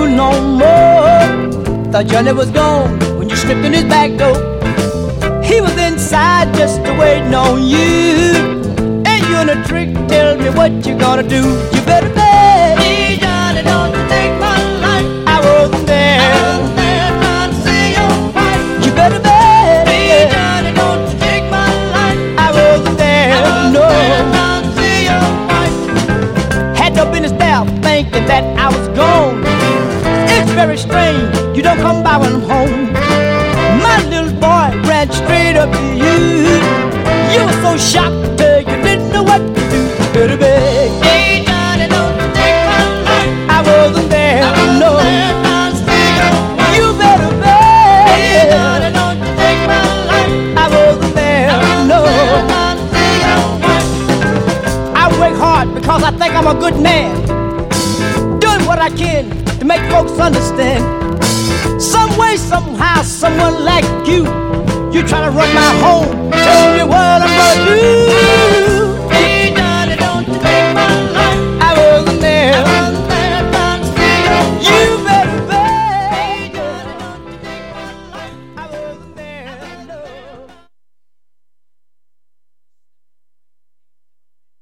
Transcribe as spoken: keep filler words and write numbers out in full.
no more. Thought Johnny was gone when you slipped in his back door. He was inside just waiting on you. And you in a trick, tell me what you gonna do. You better bet. Hey Johnny, don't you take my life. I wasn't there. I wasn't there trying to see your fight. You better bet. Hey Johnny, don't you take my life. I wasn't there. I wasn't No. there trying to see your fight. Had no business there thinking that I was gone. It's very strange, you don't come by when I'm home. My little boy ran straight up to you. You were so shocked till you didn't know what to do. You better beg. Hey Johnny, don't you take my life. I wasn't there, I wasn't no. there trying to see your fight. You better beg. Hey Johnny, don't you take my life. I wasn't there, I wasn't no. there trying to see your fight. I work hard because I think I'm a good man, doing what I can to make folks understand. Some way, somehow, someone like you, you try to run my home, tell me what I'm gonna do.